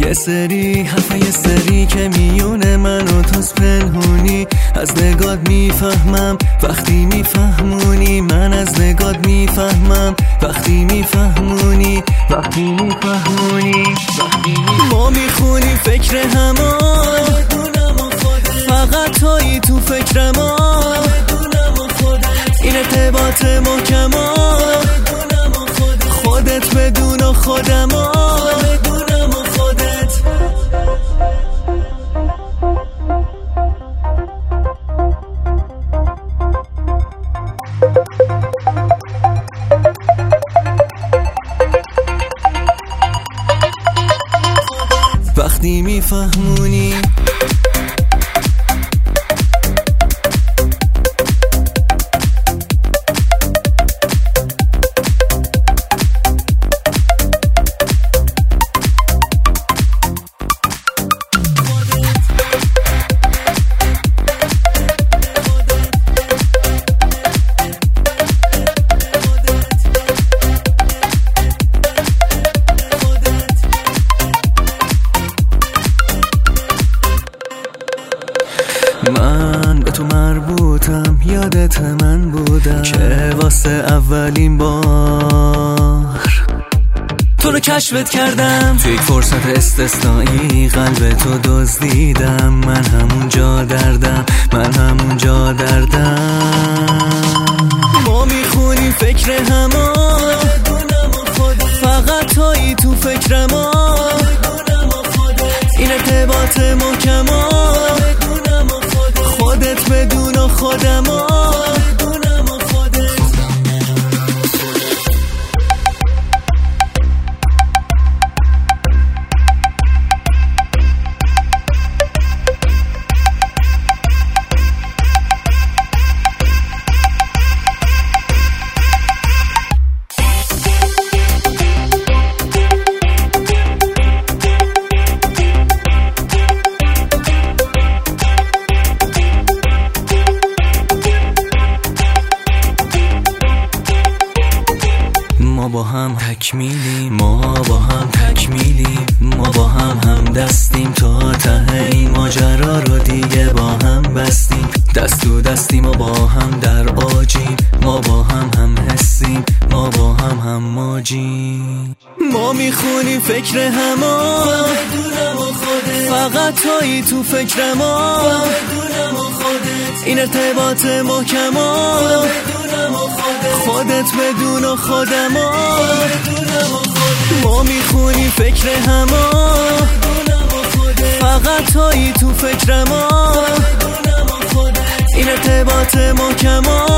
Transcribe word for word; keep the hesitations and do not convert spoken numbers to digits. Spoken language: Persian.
یه سری حرفا یه سری که میونه من و توست پنهونی. از نگات میفهمم وقتی میفهمونی، من از نگات میفهمم وقتی میفهمونی، وقتی میفهمونی. ما میخونیم فکر همان، فقط تویی تو فکر ما. این ارتباط محکمان، خودت بدون و خودم و بدونم و خودت. وقتی میفهمونی من به تو مربوطم، یادت من بودم که واسه اولین بار تو رو کشفت کردم. توی یک فرصت استثنایی قلب تو دزدیدم. من همونجا دردم، من همونجا دردم. ما میخونیم فکر همان، فقط تویی تو فکر ما. این ارتباط محکمان، خودت بدون و خودم و بدونم و خودت. ما با هم تکمیلیم، ما با هم تکمیلیم، ما با هم هم دستیم تا ته این ماجرا رو دیگه با هم بستیم. دست تو دستیم و با هم در آجیم، ما با هم هم حسیم، ما با هم هم ماجیم. ما میخونیم فکر همان، فقط تویی تو فکر ما. این ارتباط محکمان، خودت بدون و خودم و ما میخونیم فکر همان، فقط تویی تو فکر ما. این ارتباط محکمان،